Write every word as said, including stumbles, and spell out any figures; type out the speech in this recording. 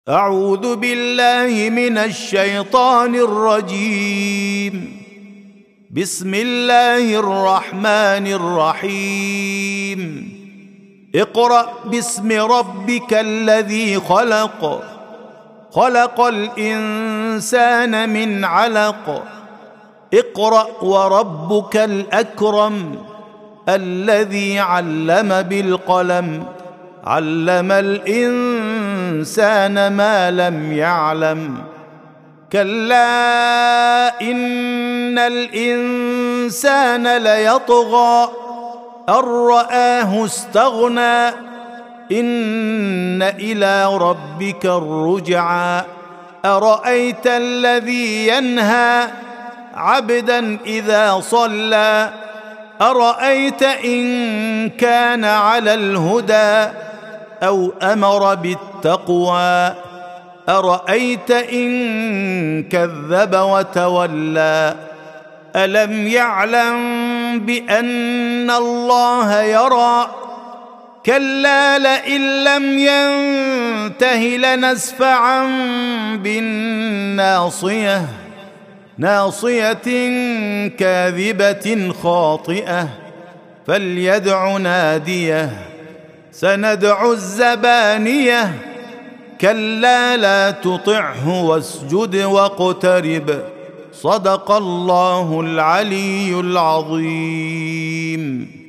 أعوذ بالله من الشيطان الرجيم. بسم الله الرحمن الرحيم. اقرأ باسم ربك الذي خلق خلق الإنسان من علق اقرأ وربك الأكرم الذي علم بالقلم علم الإنسان ما لم يعلم كلا إن الإنسان ليطغى أن رآه استغنى إن إلى ربك الرجعى أرأيت الذي ينهى عبدا إذا صلى أرأيت إن كان على الهدى أو أمر بالتقوى أرأيت إن كذب وتولى ألم يعلم بأن الله يرى كلا لئن لم ينته لنسفعا بالناصية ناصية كاذبة خاطئة فليدع ناديه سندع الزبانية كلا لا تطعه واسجد واقترب صدق الله العلي العظيم.